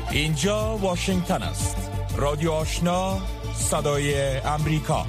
اینجا واشنگتن است. رادیو آشنا، صدای امریکا.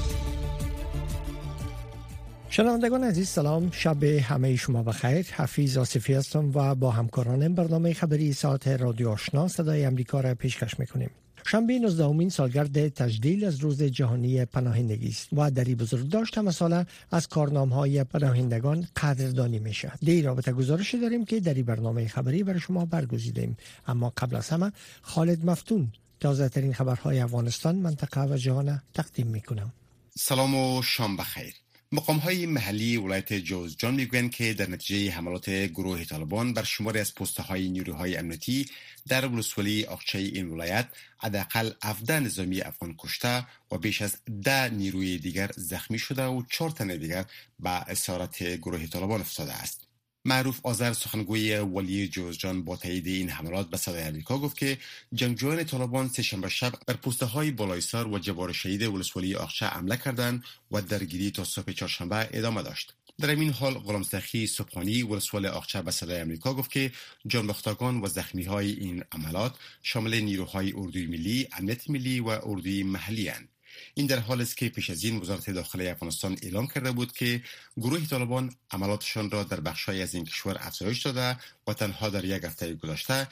شنوندگان عزیز سلام، شب همه شما بخیر. حفیظ آصفی هستم و با همکارانم برنامه خبری ساعت رادیو آشنا صدای امریکا را پیشکش میکنیم. شنبه 19مین سالگرد تجلیل از روز جهانی پناهندگی است و در این بزرگداشت همه ساله از کارنامه‌های پناهندگان قدردانی میشه. در رابطه گزارشی داریم که در این برنامه خبری برای شما برگزیدیم، اما قبل از همه خالد مفتون تازه ترین خبرهای افغانستان، منطقه و جهان تقدیم میکنم. سلام و شام بخیر. مقام‌های محلی ولایت جوزجان میگویند که در نتیجه حملات گروه طالبان بر شماری از پست‌های نیروهای امنیتی در ولسوالی آقچه این ولایت حداقل 17 نظامی افغان کشته و بیش از 10 نیروی دیگر زخمی شده و 4 تن دیگر به اسارت گروه طالبان افتاده است. معروف آذر سخنگوی ولی جوزجان با تایید این حملات به صدای امریکا گفت که جنگجویان طالبان سه‌شنبه شب بر پست‌های بالایسار و جوار شهید ولسوالی آقچه حمله کردند و درگیری تا صبح چهارشنبه ادامه داشت. در این حال غلامزاده سبحانی ولسوالی آقچه به صدای امریکا گفت که جانباختگان و زخمی‌های این حملات شامل نیروهای اردوی ملی، امنیت ملی و اردوی محلی اند. این در حالی است که پیش از این وزارت داخلی افغانستان اعلام کرده بود که گروه طالبان عملاتشان را در بخش‌های از این کشور افزایش داده و تنها در یک هفته گذشته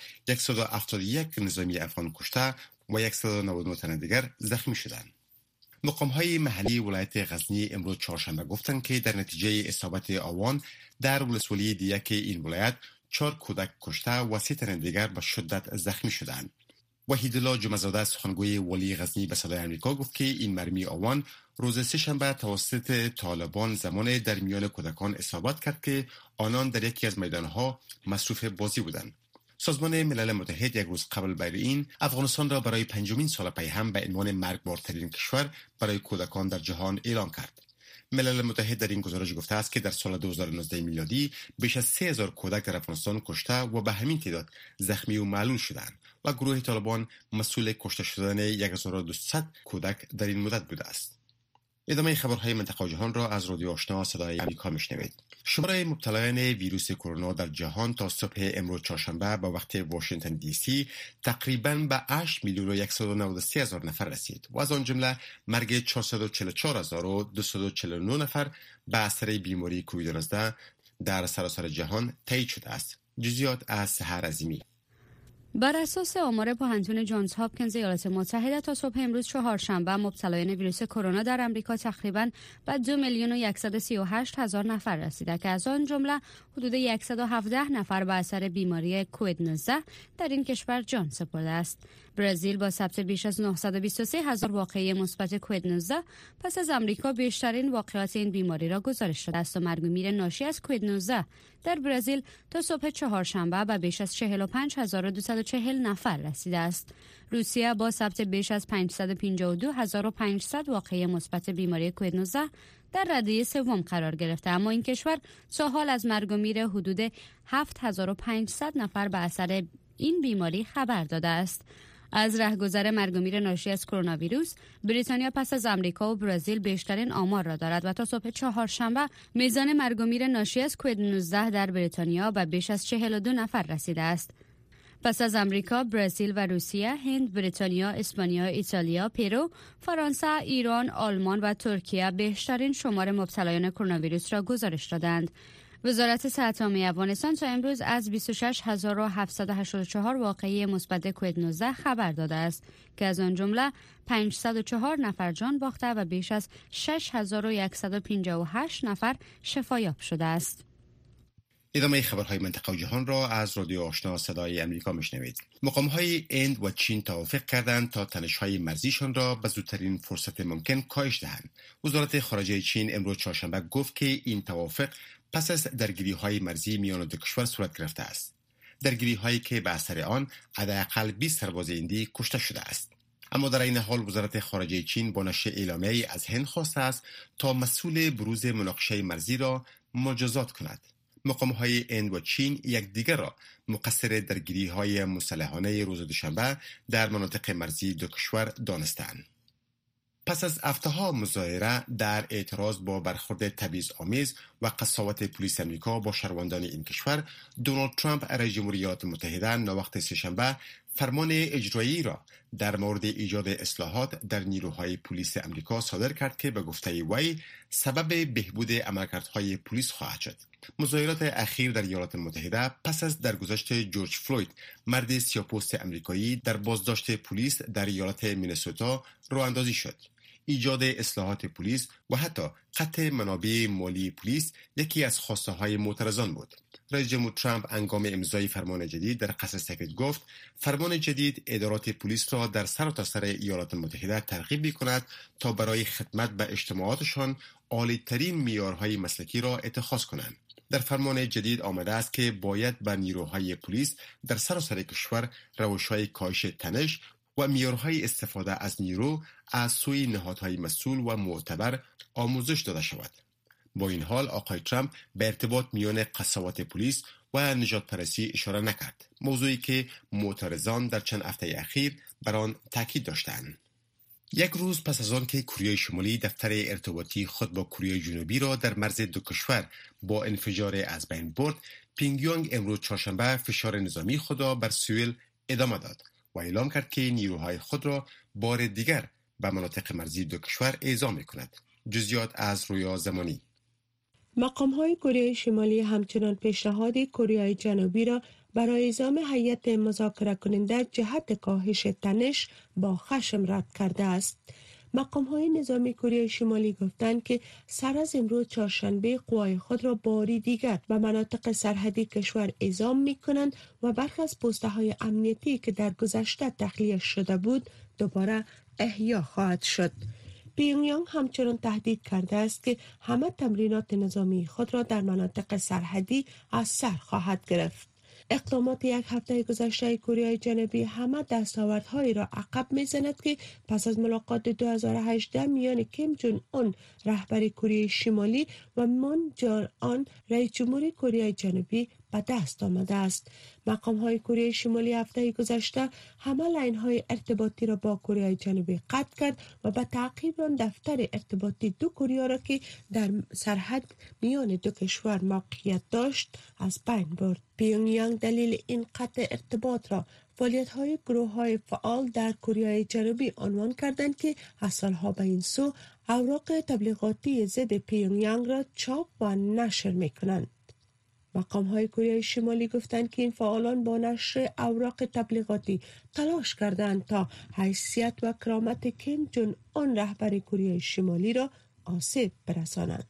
171 نظامی افغان کشته و 199 تن دیگر زخمی شدند. مقام‌های محلی ولایت غزنی امروز چهارشنبه گفتند که در نتیجه اصابت آوان در ولسوالی دیگه این ولایت 4 کودک کشته و 3 تن دیگر به شدت زخمی شدند. وحیدالله جمعه‌زاده سخنگوی ولی غزنی به صدای امریکا گفت که این مرمی آوان روز سه‌شنبه توسط طالبان زمان در میان کودکان اصابت کرد که آنان در یکی از میدانها مصروف بازی بودند. سازمان ملل متحد یک روز قبل بر این افغانستان را برای 5مین سال پی هم به عنوان مرگبارترین کشور برای کودکان در جهان اعلام کرد. ملل متحد در این گزارش گفته است که در سال 2019 میلادی بیش از 3000 کودک در افغانستان کشته و به همین تعداد زخمی و معلول شدند و گروه طالبان مسئول کشته شدن 1200 کودک در این مدت بوده است. ادامه خبرهای منطقه و جهان را از رادیو آشنا صدای امریکا میشنوید. شماره مبتلایان ویروس کرونا در جهان تا صبح امروز چهارشنبه به وقت واشنگتن دی سی تقریباً به 8,193,000 نفر رسید و از آن جمله مرگ 444,249 نفر به اثر بیماری کووید 19 در سراسر جهان تایید شده است. جزئیات از سحر عظیمی. بر اساس آمار پوهنتون جانز هاپکینز ایالات متحده تا صبح امروز چهارشنبه مبتلایان ویروس کرونا در آمریکا تقریباً به 2,138,000 نفر رسیده که از آن جمله حدود 117 نفر به اثر بیماری کووید 19 در این کشور جان سپرده است. برزیل با ثبت بیش از 923,000 واقعه مثبت کووید 19 پس از آمریکا بیشترین واقعات این بیماری را گزارش داده است و مرگ و میر ناشی از کووید 19 در برزیل تا صبح چهارشنبه به بیش از 45,240 نفر رسیده است. روسیه با ثبت بیش از 552,500 واقعه مثبت بیماری کووید 19 در رده سوم قرار گرفته، اما این کشور تا حال از مرگ و میر حدود 7,500 نفر به اثر این بیماری خبر داده است. از رهگذر مرگ و میر ناشی از کرونا ویروس، بریتانیا پس از آمریکا و برزیل بیشترین آمار را دارد و تا صبح چهارشنبه میزان مرگ و میر ناشی از کووید 19 در بریتانیا به بیش از 42 نفر رسیده است. پس از آمریکا، برزیل و روسیه، هند، بریتانیا، اسپانیا، ایتالیا، پرو، فرانسه، ایران، آلمان و ترکیه بیشترین شمار مبتلایان کرونا ویروس را گزارش دادند. وزارت صحت عامه افغانستان تا امروز از 26,784 واقعه مثبت کووید 19 خبر داده است که از آن جمله 504 نفر جان باخته و بیش از 6,158 نفر شفایاب شده است. ادامه خبرهای منطقه و جهان را از رادیو آشنا صدای امریکا میشنوید. مقام‌های هند و چین توافق کردند تا تنش‌های مرزیشان را به زودترین فرصت ممکن کاهش دهند. وزارت خارجه چین امروز چهارشنبه گفت که این توافق پس از درگیری‌های مرزی میان دو کشور صورت گرفته است. درگیری‌هایی که به اثر آن حداقل 20 سرباز هندی کشته شده است. اما در این حال وزارت خارجه چین با نشر اعلامیه‌ای از هند خواسته است تا مسئول بروز مناقشه مرزی را مجازات کند. مقام‌های هند و چین یکدیگر را مقصر درگیری‌های مسلحانه روز دوشنبه در مناطق مرزی دو کشور دانستند. پس از هفته‌ها مظاهره در اعتراض با برخورد تبعیض‌آمیز و قساوت پلیس آمریکا با شهروندان این کشور، دونالد ترامپ رئیس جمهوری ایالات متحده ناوقت سه‌شنبه فرمان اجرایی را در مورد ایجاد اصلاحات در نیروهای پلیس امریکا صادر کرد که به گفته وی سبب بهبود عملکردهای پلیس خواهد شد. مظاهرات اخیر در ایالات متحده پس از درگذشت جورج فلوید، مرد سیاه‌پوست امریکایی در بازداشت پلیس در ایالت مینسوتا راه اندازی شد. ایجاد اصلاحات پلیس و حتی قطع منابع مالی پلیس یکی از خواسته های معترضان بود. رئیس جمهور ترامپ هنگام امضای فرمان جدید در قصر سفید گفت فرمان جدید ادارات پلیس را در سرتاسر ایالات متحده ترغیب می‌کند تا برای خدمت به اجتماعاتشان عالی‌ترین معیارهای مسلکی را اتخاذ کنند. در فرمان جدید آمده است که باید به نیروهای پلیس در سراسر کشور روش‌های کاهش تنش و معیارهای استفاده از نیرو از سوی نهادهای مسئول و معتبر آموزش داده شود. با این حال آقای ترامپ به ارتباط میان قساوت پلیس و نژاد پرستی اشاره نکرد، موضوعی که معترضان در چند هفته اخیر بر آن تاکید داشتند. یک روز پس از آن که کره شمالی دفتر ارتباطی خود با کره جنوبی را در مرز دو کشور با انفجار از بین برد، پیونگیانگ امروز چهارشنبه فشار نظامی خود را بر سئول ادامه داد و اعلام کرد که نیروهای خود را بار دیگر به مناطق مرزی دو کشور اعزام می‌کند. جزئیات از رویا زمانی. مقام‌های کره شمالی همچنان پیشنهاد کره جنوبی را برای اعزام هیئت مذاکره کننده جهت کاهش تنش با خشم رد کرده است. مقام‌های نظامی کره شمالی گفتند که سر از امروز چهارشنبه قوای خود را باری دیگر به مناطق سرحدی کشور اعزام می‌کنند و برخی از پست‌های امنیتی که در گذشته تخلیه شده بود دوباره احیا خواهد شد. پیونگیانگ همچنان تهدید کرده است که همه تمرینات نظامی خود را در مناطق سرحدی از سر خواهد گرفت. اقدامات یک هفته گذشته کره جنوبی همه دستاوردهایی را عقب می‌زند که پس از ملاقات 2018 میان کیم جون اون رهبر کره شمالی و مون جان آن رئیس جمهور کره جنوبی به دست آمده است. مقام‌های کره شمالی هفته گذشته همه لاین‌های ارتباطی را با کره جنوبی قطع کرد و به تعقیب آن دفتر ارتباطی دو کره را که در سرحد میان دو کشور موقعیت داشت از بین برد. پیونگیانگ دلیل این قطع ارتباط را فعالیت‌های گروه‌های فعال در کره جنوبی عنوان کردند که از سالها به این سو اوراق تبلیغاتی ضد پیونگیانگ را چاپ و نشر می‌کنند. مقام‌های کره شمالی گفتند که این فعالان با نشر اوراق تبلیغاتی تلاش کردند تا حیثیت و کرامت کیم جون اون رهبر کره شمالی را آسیب برسانند.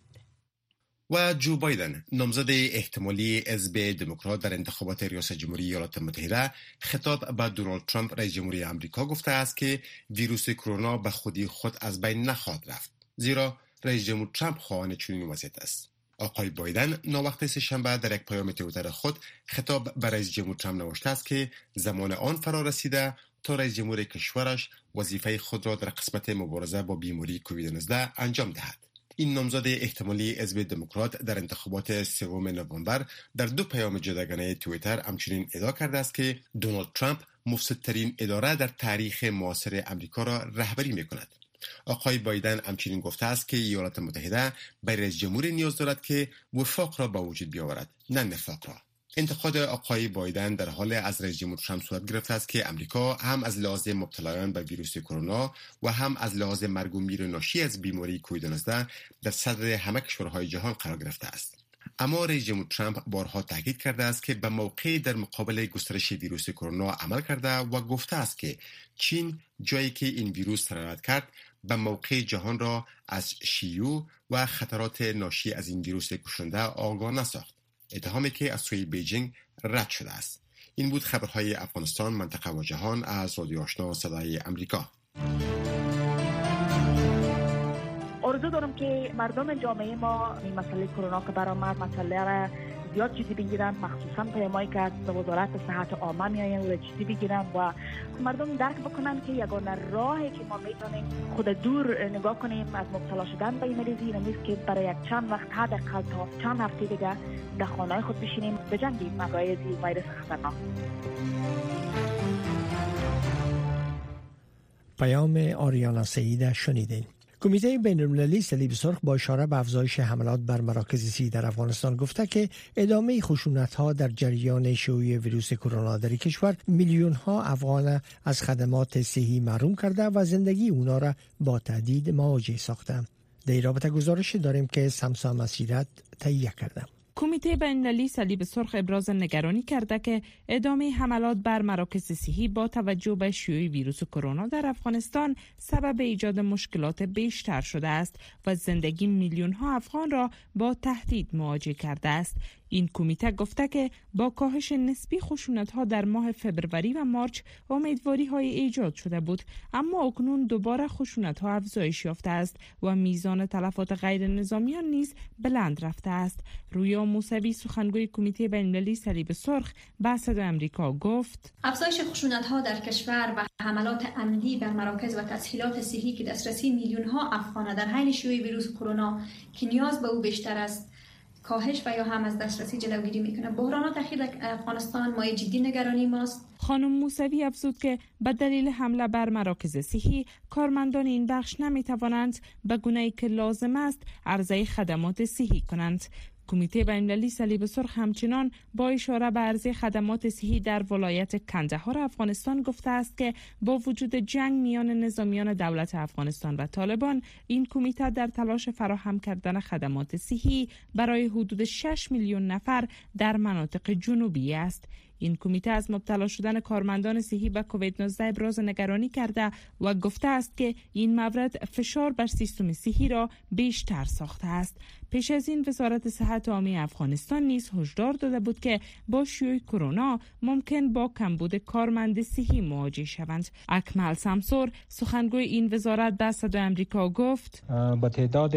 و جو بایدن، نامزد احتمالی حزب دموکرات در انتخابات ریاست جمهوری ایالات متحده، خطاب به دونالد ترامپ رئیس جمهوری آمریکا گفته است که ویروس کرونا به خودی خود از بین نخواهد رفت، زیرا رئیس جمهور ترامپ خواهان چنین وضعیت است. آقای بایدن ناوقت سه‌شنبه در یک پیام توییتر خود خطاب به رئیس جمهور ترامپ نوشته است که زمان آن فرا رسیده تا رئیس جمهور کشورش وظیفه خود را در قسمت مبارزه با بیماری کووید 19 انجام دهد. این نامزد احتمالی حزب دموکرات در انتخابات 3 نوامبر در دو پیام جداگانه توییتر همچنین ادعا کرده است که دونالد ترامپ مفسدترین اداره در تاریخ معاصر امریکا را رهبری می‌کند. آقای بایدن همچنین گفته است که ایالات متحده به رئیس جمهوری نیاز دارد که وفاق را به وجود بیاورد، نه نفاق را. انتقاد آقای بایدن در حال از رئیس جمهور ترامپ صورت گرفته است که امریکا هم از لحاظ مبتلایان به ویروس کرونا و هم از لحاظ مرگ و میر ناشی از بیماری کووید 19 در صدر همه کشورهای جهان قرار گرفته است. اما رئیس جمهور ترامپ بارها تاکید کرده است که به موقع در مقابل گسترش ویروس کرونا عمل کرده و گفته است که چین جایی که این ویروس سرایت کرد به موقع جهان را از شیوع و خطرات ناشی از این ویروس کشنده آگاه نساخت، اتهامی که از سوی بیجینگ رد شده است. این بود خبرهای افغانستان، منطقه و جهان از رادیو آشنا صدای امریکا. آرزو دارم که مردم جامعه ما این مسئله کرونا که برآمد مسئله را زیاد جدی بگیرن، مخصوصا پیامایی که از وزارت صحت عامه میآیند و جدی بگیرن و مردم درک بکنن که یگانه راهی که ما میتونیم خود دور نگاه کنیم از مبتلا شدن به این مریضی این است که برای یک چند وقت حداقل تا چند هفته دیگه در خانه‌های خود بشینیم بجنگیم مقای از ویروس خطرناک. پیام آریانا سعید شنیدین. کمیته بین‌المللی صلیب سرخ با اشاره به افزایش حملات بر مراکز صحی در افغانستان گفته که ادامه خشونت‌ها در جریان شیوع ویروس کرونا در کشور میلیون‌ها افغان از خدمات صحی محروم کرده و زندگی اونا را با تهدید مواجه ساخته. در این رابطه گزارش داریم که سمسا مسیرت تهیه کرده. کمیته بین‌المللی صلیب سرخ ابراز نگرانی کرده که ادامه حملات بر مراکز صحی با توجه به شیوع ویروس کرونا در افغانستان سبب ایجاد مشکلات بیشتر شده است و زندگی میلیون‌ها افغان را با تهدید مواجه کرده است. این کمیته گفته که با کاهش نسبی خشونت‌ها در ماه فوریه و مارچ امیدواری‌های ایجاد شده بود، اما اکنون دوباره خشونت‌ها افزایش یافته است و میزان تلفات غیر نظامیان نیز بلند رفته است. رویا موسوی سخنگوی کمیته بین‌المللی صلیب سرخ به صدای آمریکا گفت: افزایش خشونت‌ها در کشور و حملات عمدی بر مراکز و تسهیلات صحی که دسترسی میلیون‌ها افغان در حین شیوع ویروس کرونا که نیاز به او بیشتر است کاهش و یا هم از دسترسی جلوگیری میکنه. بحرانات اخیر در افغانستان مایه جدی نگرانی ماست. خانم موسوی افزود که به دلیل حمله بر مراکز صحی کارمندان این بخش نمیتوانند به گونه‌ای که لازم است عرضه خدمات صحی کنند. کمیته بین‌المللی صلیب سرخ همچنان با اشاره به عرضه خدمات صحی در ولایت کندهار افغانستان گفته است که با وجود جنگ میان نظامیان دولت افغانستان و طالبان، این کمیته در تلاش فراهم کردن خدمات صحی برای حدود 6 میلیون نفر در مناطق جنوبی است. این کمیته از مبتلا شدن کارمندان صحی به کووید 19 ابراز نگرانی کرده و گفته است که این مورد فشار بر سیستم صحی را بیشتر ساخته است. پیش از این وزارت صحت عامه افغانستان نیز هشدار داده بود که با شیوع کرونا ممکن با کمبود کارمند صحی مواجه شوند. اکمل سمسور سخنگوی این وزارت به صدای آمریکا گفت: با تعداد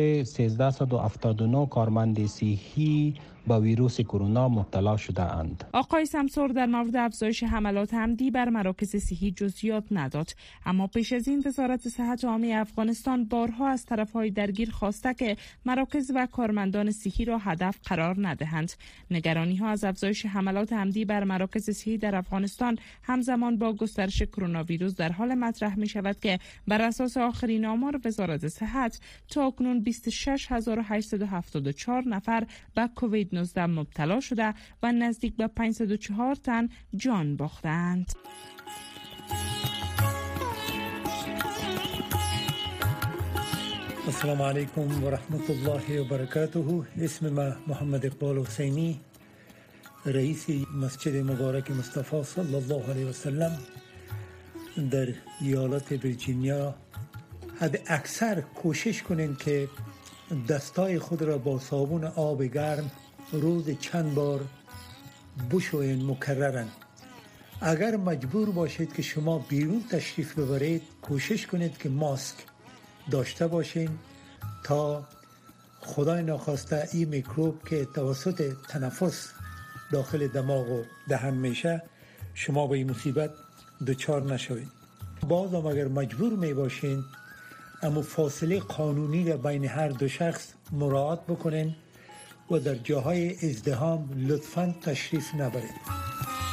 1379 کارمند صحی با ویروس کرونا مبتلا شده اند. آقای سمسور در مورد افزایش حملات عمدی بر مراکز صحی جزئیات نداد، اما پیش از این وزارت صحت عامه افغانستان بارها از طرفهای درگیر خواسته که مراکز و کارمندان صحی را هدف قرار ندهند. نگرانی ها از افزایش حملات عمدی بر مراکز صحی در افغانستان همزمان با گسترش کرونا ویروس در حال مطرح می شود که بر اساس آخرین آمار وزارت صحت تا اکنون 26874 نفر به کووید 19 مبتلا شده و نزدیک به 504 تن جان باختند. السلام علیکم و رحمت الله و برکاته. اسم ما محمد اقبال حسینی، رئیس مسجد مبارک مصطفی صلی الله علیه و سلم در ایالت ویرجینیا. حد اکثر کوشش کنین که دستای خود را با صابون آب گرم روز چند بار بشوین مکررن. اگر مجبور باشید که شما بیرون تشریف ببرید، کوشش کنید که ماسک داشته باشین تا خدای ناخواسته این میکروب که توسط تنفس داخل دماغ و دهن میشه شما به این مصیبت دچار نشوید. باز هم اگر مجبور می باشین اما فاصله قانونی را بین هر دو شخص مراعات بکنین و در جاهای ازدحام لطفاً تشریف نبرید.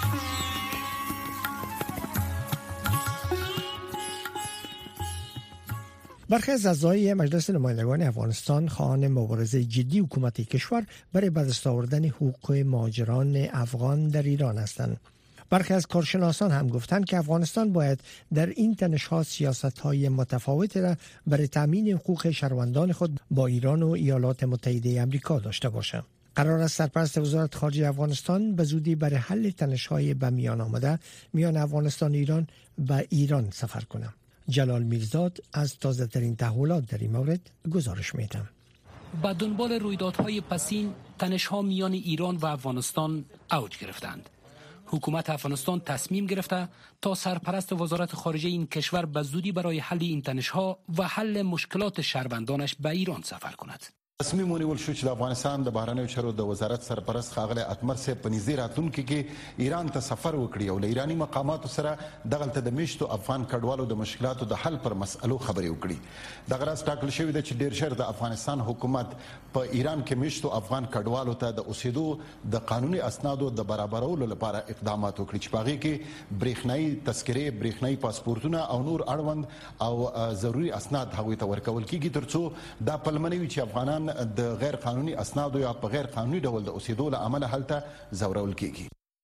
برخی از اعضای مجلس نمایندگان افغانستان خواهان مبارزه جدی حکومت کشور برای به دست آوردن حقوق مهاجران افغان در ایران هستند. برخی از کارشناسان هم گفتند که افغانستان باید در این تنش‌ها سیاست‌های متفاوتی را برای تامین حقوق شهروندان خود با ایران و ایالات متحده آمریکا داشته باشد. قرار است سرپرست وزارت خارجه افغانستان به زودی برای حل تنش‌های به میان آمده میان افغانستان و ایران به ایران سفر کنند. جلال میرزاد از تازه‌ترین تحولات در این مورد گزارش می‌دهد. با دنبال رویدادهای پسین، تنش‌ها میان ایران و افغانستان اوج گرفتند. حکومت افغانستان تصمیم گرفته تا سرپرست وزارت خارجه این کشور به زودی برای حل این تنش‌ها و حل مشکلات شهروندانش به ایران سفر کند. تصمیم ونیول شو چې د افغانستان د بهرنیو چارو د وزارت سرپرست ښاغلی اتمر صاحب په نږدې راتلونکي کې ایران ته سفر وکړي او له ایراني مقاماتو سره دغلته د میشتو افغان کډوالو د مشکلاتو د حل پر مسألو خبرې وکړي. دغه راز ټاکل شوی دی چې ډیر ژر د افغانستان حکومت په ایران کې میشتو افغان کډوالو ته د اوسېدو د قانوني اسنادو د برابرولو لپاره اقدامات وکړي چې په هغې کې برېښنایي تذکرې، برېښنایي پاسپورتونه او نور اړوند او ضروري اسناد هغوی ته ورکول کیږي ترڅو دا پلمنه وي چې افغانان د غیر قانوني اسنادو یا په غیر قانونی ډول د اوسېدو له امله هلته ځورول کیږي.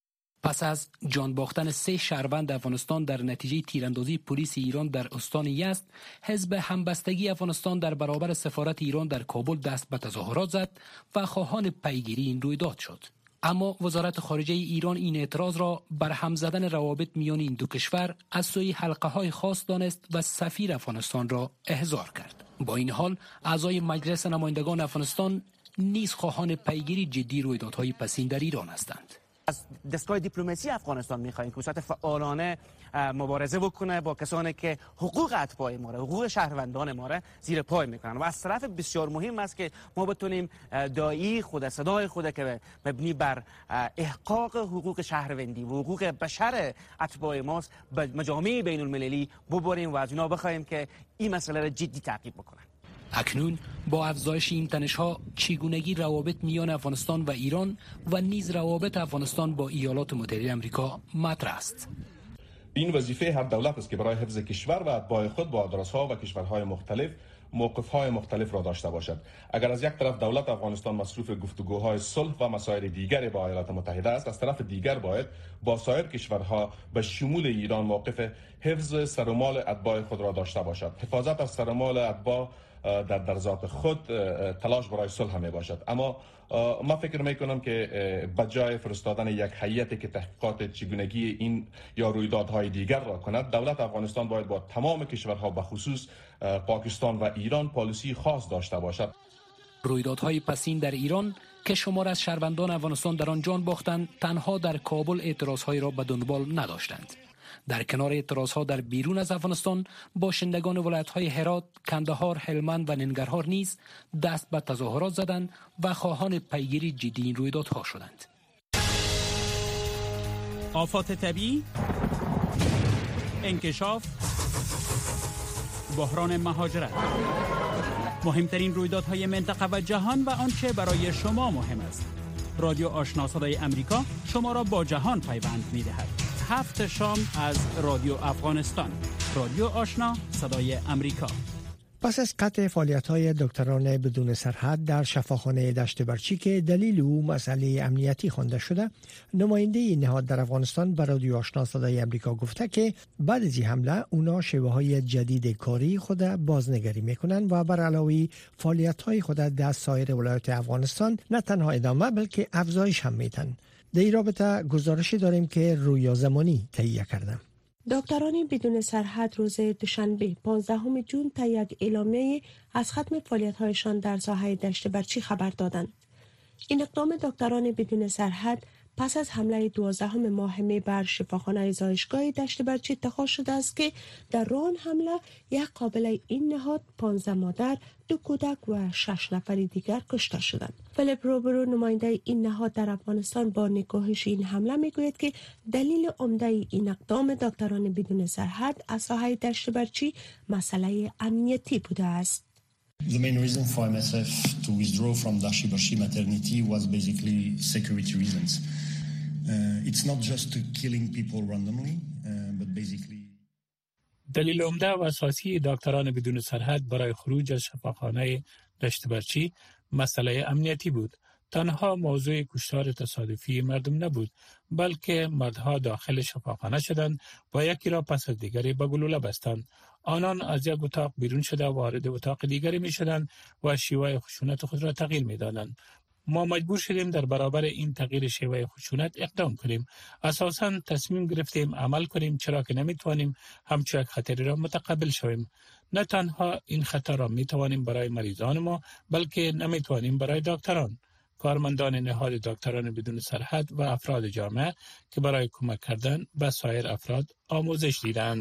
پس از جان باختن 3 شهروند افغانستان در نتیجه تیراندازی پلیس ایران در استان یزد، حزب همبستگی افغانستان در برابر سفارت ایران در کابل دست به تظاهرات زد و خواهان پیگیری این رویداد شد. اما وزارت خارجه ایران این اعتراض را بر هم زدن روابط میان این دو کشور از سوی حلقه‌های خاص دانست و سفیر افغانستان را احضار کرد. با این حال اعضای مجلس نمایندگان افغانستان نیز خواهان پیگیری جدی رویدادهای پسین در ایران هستند. از دستگاه دیپلماسی افغانستان می‌خواهیم که به صورت فعالانه مبارزه بکنه با کسانی که حقوق اتباع ما را، حقوق شهروندان ما را زیر پای میکنن و از طرف بسیار مهم است که ما بتونیم داعی خود، صدای خود که مبنی بر احقاق حقوق شهروندی و حقوق بشر اتباع ماست به مجامع بین المللی ببریم و از اینا بخواهیم که این مسئله را جدی تعقیب بکنن. اکنون با افزایش این تنش‌ها چگونگی روابط میان افغانستان و ایران و نیز روابط افغانستان با ایالات متحده آمریکا مطرح است. این وظیفه هر دولت است که برای حفظ کشور و اتباع خود با آدرس‌ها و کشورهای مختلف موقف‌های مختلف را داشته باشد. اگر از یک طرف دولت افغانستان مصروف گفتگوهای صلح و مسائل دیگری با ایالات متحده است، از طرف دیگر باید با سایر کشورها به شمول ایران موقف حفظ سر و مال اتباع خود را داشته باشد. حفاظت از سر و مال اتباع در ذات خود تلاش برای صلح می باشد. اما ما فکر می کنم که بجای فرستادن یک هیئتی که تحقیقات چگونگی این یا رویدادهای دیگر را کند، دولت افغانستان باید با تمام کشورها به خصوص پاکستان و ایران پالیسی خاص داشته باشد. رویدادهای پسین در ایران که شمار از شهروندان افغانستان در آن جان باختند، تنها در کابل اعتراضهای را به دنبال نداشتند. در کنار اعتراضها در بیرون از افغانستان، باشندگان ولایت‌های هرات، کندهار، هلمند و ننگرهار نیز دست به تظاهرات زدند و خواهان پیگیری جدی این رویدادها شدند. آفات طبیعی، انکشاف، بحران مهاجرت، مهمترین رویدادهای منطقه و جهان و آنچه برای شما مهم است. رادیو آشنا صدای امریکا شما را با جهان پیوند می‌دهد. 7 شام از رادیو افغانستان، رادیو آشنا صدای امریکا. پس از قطع فعالیت‌های دکتران بدون سرحد در شفاخانه دشت برچی که دلیل او مسئله امنیتی خوانده شده، نماینده نهاد در افغانستان به رادیو آشنا صدای امریکا گفته که بعد از این حمله اونا شیوه‌های جدید کاری خود بازنگری میکنن و بر علاوه فعالیت‌های خود در سایر ولایات افغانستان نه تنها ادامه بلکه افزایش هم میدن. در این رابطه گزارشی داریم که رویا زمانی تهیه کردم. دکتران بدون سرحد روز دوشنبه 15 جون تا یک اعلامیه از ختم فعالیت‌هایشان در ساحه دشت برچی خبر دادند. این اقدام دکتران بدون سرحد پس از حمله 12 ماه می بر شفاخانه زایشگاه دشت برچی اتخاذ شده است که در آن حمله یک قابله این نهاد 15 مادر، 2 کودک و 6 نفر دیگر کشته شدند. فلیپ روبرو نماینده این نهاد در افغانستان با نگاهش این حمله میگوید که دلیل عمده این اقدام دکتران بدون سرحد از ساحه دشت برچی مسئله امنیتی بوده است. The main reason for MSF to withdraw from Dashi Barchi maternity was basically security reasons. It's not just killing people randomly, but basically. دلیل عمده و اساسی دکتران بدون سرحد برای خروج از شفاخانه دشت برچی مسئله امنیتی بود. تنها موضوع کشتار تصادفی مردم نبود، بلکه مردها داخل شفاخانه شدند و یکی را پس از دیگری به گلوله بستند. آنان از یک اتاق بیرون شده وارد اتاق دیگری می شدند و شیوه خشونت خود را تغییر می دادند. ما مجبور شدیم در برابر این تغییر شیوه خشونت اقدام کنیم. اساساً تصمیم گرفتیم عمل کنیم، چرا که نمی توانیم همچون یک خطری را متقبل شویم. نه تنها این خطر را می توانیم برای مریضان ما، بلکه نمی توانیم برای دکتران. کارمندان نهاد دکتران بدون سرحد و افراد جامعه که برای کمک کردن به سایر افراد آموزش دیدند.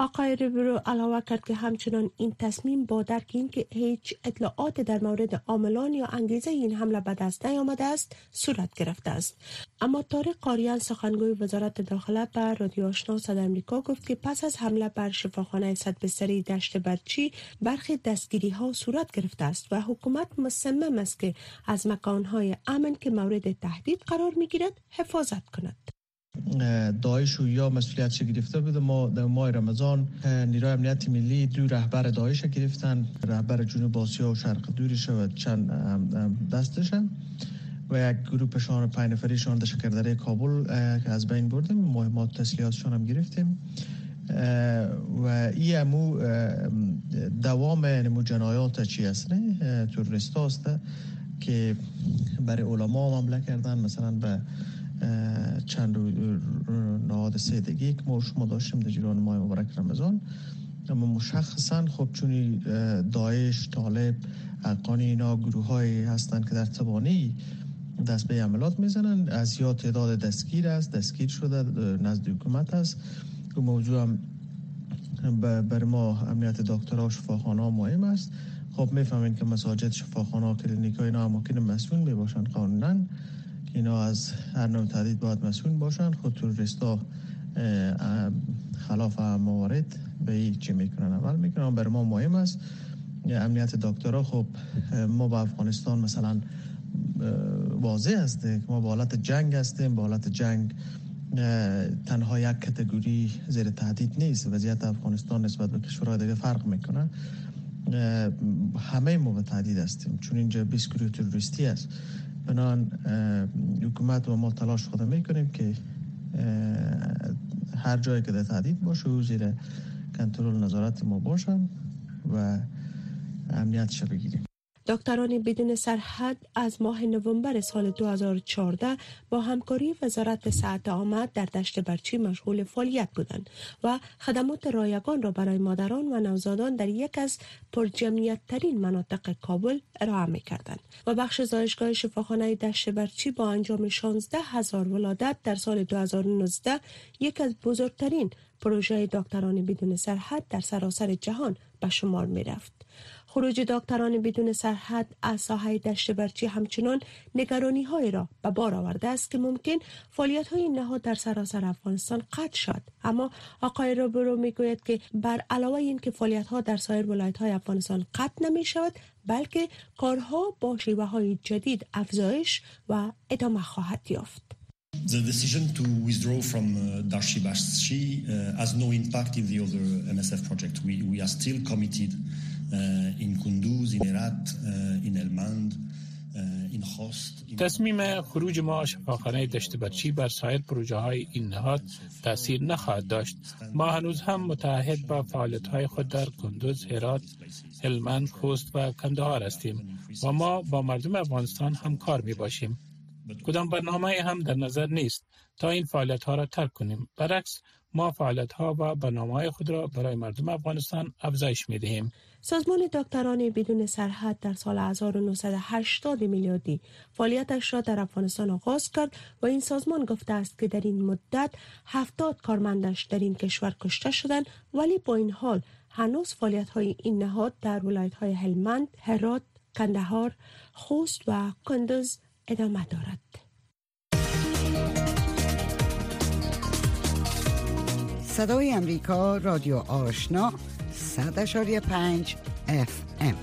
آقای ریبرو علاوه کرد که همچنان این تصمیم با درک این که هیچ اطلاعات در مورد عاملان یا انگیزه این حمله به دست نیامده است صورت گرفته است. اما طارق قاریان سخنگوی وزارت داخله به رادیو آشنا صدای آمریکا گفت که پس از حمله بر شفاخانه 100 بستری دشت برچی برخی دستگیری ها صورت گرفته است و حکومت مصمم است که از مکانهای امن که مورد تهدید قرار می گیرد حفاظت کند. داعش و یا مسئولیتش گرفته بود. ما در ماه رمضان نیروی امنیت ملی دو رهبر داعش گرفتن، رهبر جنوب آسیا و شرق دورش و چند دستشن و یک گروهشان 5 نفریشان در شکردره کابل که از بین بردیم. مهمات تسلیحاتشان هم گرفتیم و این امو دوام نمو جنایات چی است نه تروریست هست که برای علما حمله کردن، مثلا به چند نهاد سیدگی که ما شما داشتیم در جریان ماه مبارک رمضان. اما مشخصا خب چون داعش، طالب، ارکان اینا گروه هایی هستند که در تبانی دست به عملیات میزنن. از زیاد تعداد دستگیر شده نزد حکومت است. این موضوع هم بر ما امنیت دکترها و شفاخانه مهم است. خب میفهمین که مساجد، شفاخانه، کلینیک ها اینا اماکن مسئول می باشن قانونا، اینا از هر نوع تهدید باید مسئول باشن. خود تروریستا خلاف موارد به این چی میکنن عمل میکنن. برای ما مهم است امنیت دکترها. خب ما با افغانستان مثلا واضح است که ما با حالت جنگ هستیم. با حالت جنگ تنها یک کاتگوری زیر تهدید نیست. وضعیت افغانستان نسبت به کشورهای دیگه فرق میکنه. همه ما به تهدید هستیم چون اینجا 20 گروه تروریستی است. بنابراین حکومت و ما تلاش خود میکنیم که هر جایی که در تهدید باشه و زیر کنترل نظارت ما باشن و امنیتش بگیریم. دکتران بدون سرحد از ماه نوامبر سال 2014 با همکاری وزارت صحت عامه در دشت برچی مشغول فعالیت بودند و خدمات رایگان را برای مادران و نوزادان در یک از پرجمعیت ترین مناطق کابل ارائه می کردند و بخش زایشگاه شفاخانه دشت برچی با انجام 16,000 ولادت در سال 2019 یک از بزرگترین پروژه دکتران بدون سرحد در سراسر جهان به شمار می رفت. خروج دکتران بدون سرحد از ساحه دشت برچی همچنان نگرانی های را به بار آورده است که ممکن فعالیت های این نهاد در سراسر افغانستان قطع شد. اما آقای روبرو می گوید که بر علاوه این که فعالیت ها در سایر ولایت های افغانستان قطع نمی شود، بلکه کارها با شیوه های جدید افزایش و ادامه خواهد یافت. The decision to withdraw from Dashi Barchi has no impact in the other MSF project. We are still committed in Kunduz, in Herat, in Helmand, in Khost. تصمیم خروج ما شفاخانه دشت برچی بر سایر پروژه های این نهاد تأثیر نخواهد داشت. ما هنوز هم متعهد با فعالیت های خود در کندوز، هرات، هلمند، خوست و کندهار هستیم و ما با مردم افغانستان هم کار می باشیم. کدام برنامه هم در نظر نیست تا این فعالیت ها را ترک کنیم. برعکس ما فعالیت ها و برنامه های خود را برای مردم افغانستان افزایش می دهیم. سازمان دکتران بدون سرحد در سال 1980 میلادی فعالیتش را در افغانستان آغاز کرد و این سازمان گفته است که در این مدت 70 کارمندش در این کشور کشته شدند، ولی با این حال هنوز فعالیت های این نهاد در ولایت های هلمند، هرات، کندهار، خوست و کندوز ادامه دارد. صدای امریکا، رادیو آشنا، 100.5 FM.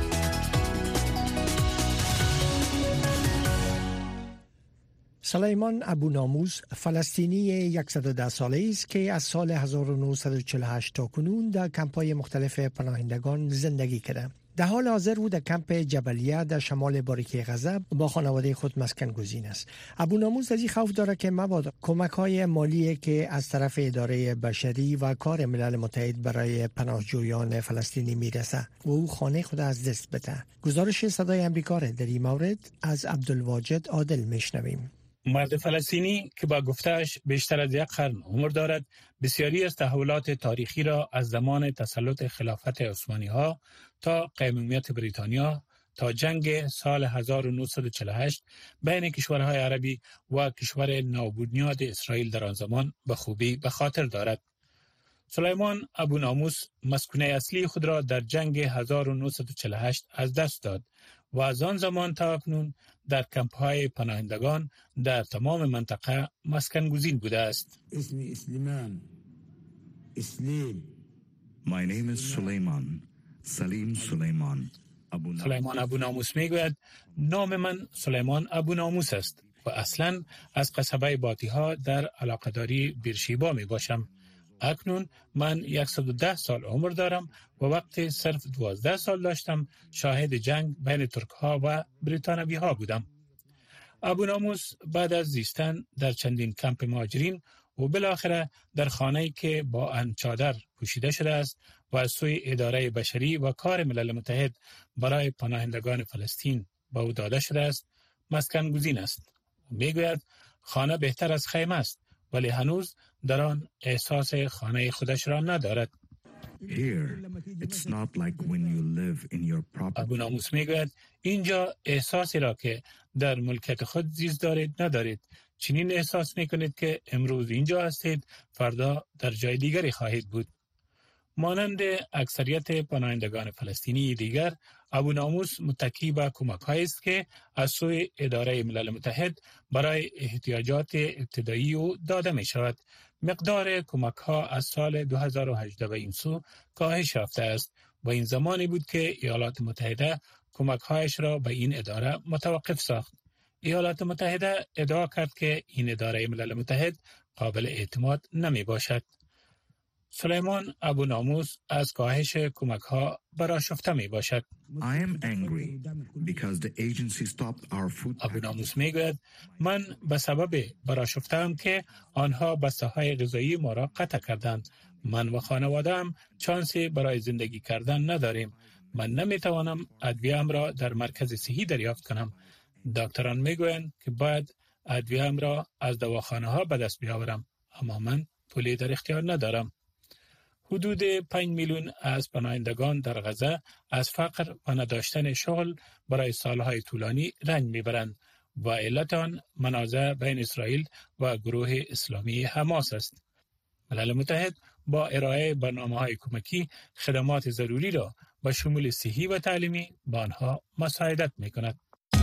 سلیمان ابو ناموس فلسطینی 110 ساله است که از سال 1948 تا کنون در کمپ‌های مختلف پناهندگان زندگی کرده. در حال حاضر او در کمپ جبلیه در شمال باریکه غزه با خانواده خود مسکن گزین است. ابو ناموس از این خوف دارد که مبادا کمک‌های مالی که از طرف اداره بشری و کار ملل متحد برای پناهجویان فلسطینی میرسه و او خانه خود از دست بده. گزارش صدای آمریکا را در این مورد از عبدالواجد عادل میشنویم. مرد فلسطینی که با گفته‌اش بیشتر از 1 قرن عمر دارد، بسیاری از تحولات تاریخی را از زمان تسلط خلافت عثمانی‌ها تا قیمومیت بریتانیا تا جنگ سال 1948 بین کشورهای عربی و کشور نوبنیاد اسرائیل در آن زمان به خوبی به خاطر دارد. سلیمان ابو ناموس مسکونه اصلی خود را در جنگ 1948 از دست داد و از آن زمان تا اکنون در کمپ‌های پناهندگان در تمام منطقه مسکن گزین بوده است. My name is Suleiman. سلیم سلیمان. سلیمان ابو ناموس میگوید نام من سلیمان ابو ناموس است و اصلا از قصبه باتیها در علاقه‌داری بیرشیبا می باشم. اکنون من 110 سال عمر دارم و وقتی صرف 12 سال داشتم شاهد جنگ بین ترک ها و بریتانوی ها بودم. ابو ناموس بعد از زیستن در چندین کمپ مهاجرین و بالاخره در خانه‌ای که با چادر پوشیده شده است و از سوی اداره بشری و کار ملل متحد برای پناهندگان فلسطین به او داده شده است مسکن گزین است. میگوید خانه بهتر از خیمه است ولی هنوز در آن احساس خانه خودش را ندارد. ابو ناموس میگوید اینجا احساسی را که در ملکیت خود زیست دارید ندارید. چنین احساس میکنید که امروز اینجا هستید فردا در جای دیگری خواهید بود. مانند اکثریت پناهندگان فلسطینی دیگر ابو ناموس متکی به کمک‌هایی است که از سوی اداره ملل متحد برای احتیاجات ابتدایی او داده می شود. مقدار کمک‌ها از سال 2018 به این سو کاهش یافته است و این زمانی بود که ایالات متحده کمک‌هایش را به این اداره متوقف ساخت. ایالات متحده ادعا کرد که این اداره ملل متحد قابل اعتماد نمی باشد. سلیمان ابو ناموس از کاهش کمک‌ها برآشفته می باشد. ابو ناموس می گوید من به سبب برآشفته‌ام که آنها بسته‌های غذایی ما را قطع کردند. من و خانواده‌ام چانسی برای زندگی کردن نداریم. من نمی توانم ادویه‌ام را در مرکز صحی دریافت کنم. دکتران می گویند که باید ادویه‌ام را از دواخانه‌ها به دست بیاورم، اما من پولی در اختیار ندارم. حدود 5 میلیون از پناهندگان در غزه از فقر و نداشتن شغل برای سالهای طولانی رنج میبرند و علت آن منازعه بین اسرائیل و گروه اسلامی حماس است. ملل متحد با ارائه برنامه‌های کمکی خدمات ضروری را به شمول صحی و تعلیمی به آنها مساعدت میکند.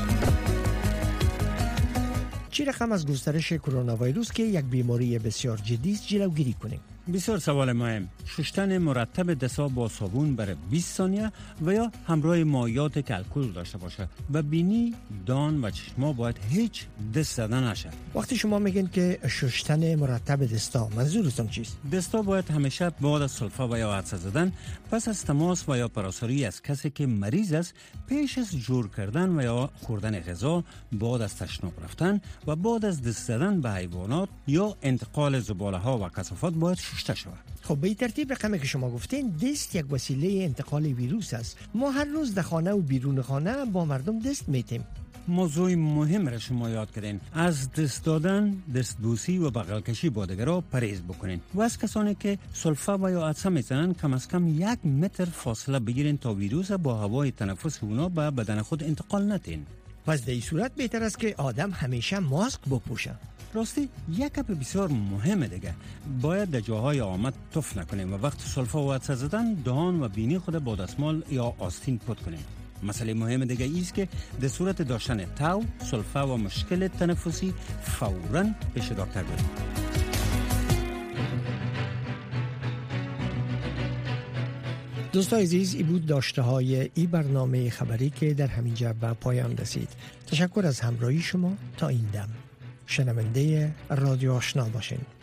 چه رقم از گسترش کرونا ویروس که یک بیماری بسیار جدی است جلوگیری کنیم؟ بسیار سوال مهم. شستن مرتب دست‌ها با صابون برای 20 ثانیه و یا همراه مایعات که الکل داشته باشه و بینی، دان و چشما باید هیچ دست زدن نشه. وقتی شما میگین که شستن مرتب دستا منظورتون چیست؟ دستا باید همیشه بعد از سلفا و یا عطسه زدن پس از تماس و یا پراساری از کسی که مریض است پیش از جور کردن و یا خوردن غذا، بعد از تشناب رفتن و بعد از دست زدن به حیوانات یا انتقال زباله ها و کثافات باید شسته شود. خب به این ترتیب رقمی که شما گفتین دست یک وسیله انتقال ویروس است. ما هر روز در خانه و بیرون خانه با مردم دست میتیم. موضوع مهم را شما یاد کردین. از دست دادن، دستبوسی و بغل کشی با دیگران پرهیز بکنین و از کسانی که سلفا و یا عطسه میزنن کم از کم 1 متر فاصله بگیرین تا ویروس با هوای تنفس اونا به بدن خود انتقال ندین. پس در این صورت بهتر است که آدم همیشه ماسک بپوشه. راستی یک گپ بسیار مهمه دیگه، باید در جاهای آمد تف نکنیم و وقت سلفا و عطسه زدن دهان و بینی خود با دستمال یا آستین پت کنیم. مسئله مهم دیگه ایست که در صورت داشتن تاو، سلفا و مشکل تنفسی فوراً پیش دکتر بریم. دوستان عزیز، این بود داشته های این برنامه خبری که در همین جا به پایان رسید. تشکر از همراهی شما تا این دم. شنونده رادیو آشنا باشین.